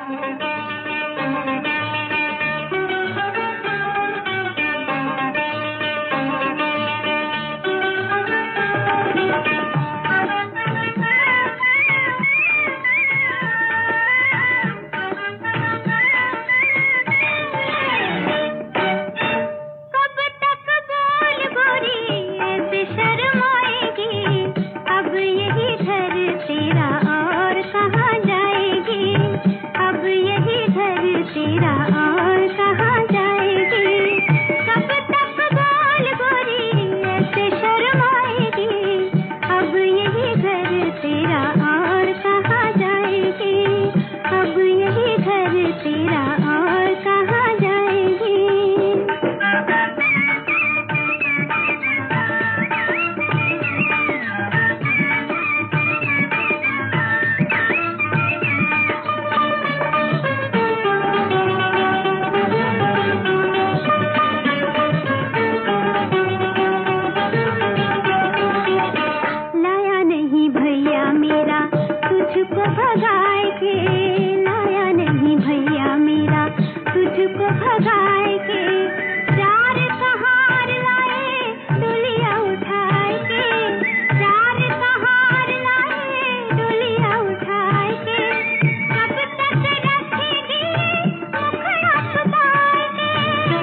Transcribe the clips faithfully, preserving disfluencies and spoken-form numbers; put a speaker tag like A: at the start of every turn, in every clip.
A: तुझको भगाए के लाया नहीं भैया मेरा, तुझको भगाए के चार सहार लाए डोलिया उठाए के, चार सहार लाए डोलिया उठाए के, कब तक रखेगी मुखड़ा छुपाए के,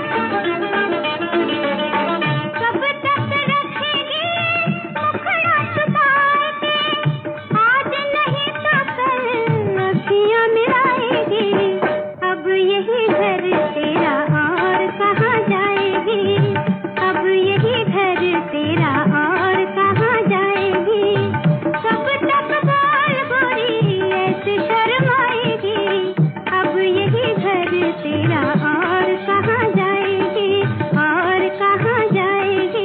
A: कब तक रखेगी मुखड़ा छुपाए के, आज नहीं तो कल अखियां मिलाएगी, अब यही घर तेरा और कहाँ जाएगी, अब यही घर तेरा और कहाँ जाएगी, कब तक बोल गोरी ऐसे शर्माएगी, अब यही घर तेरा और कहाँ जाएगी, और कहाँ जाएगी।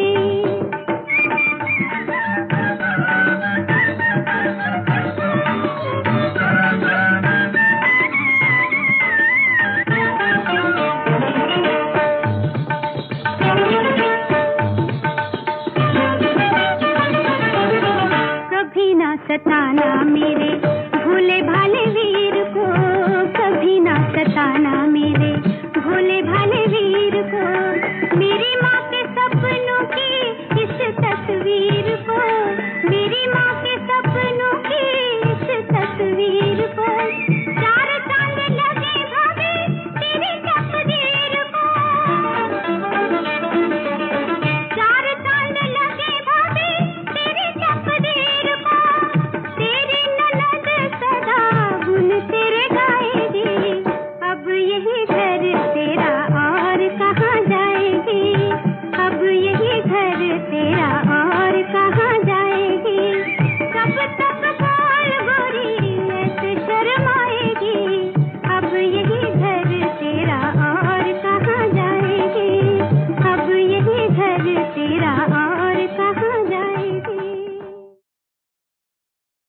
A: कभी ना सताना मेरे भोले भाले वीर को, कभी ना सताना मेरे भोले भाले वीर को, मेरी माँ के सपनों की इस तस्वीर को, मेरी माँ के सपनों की इस तस्वीर को।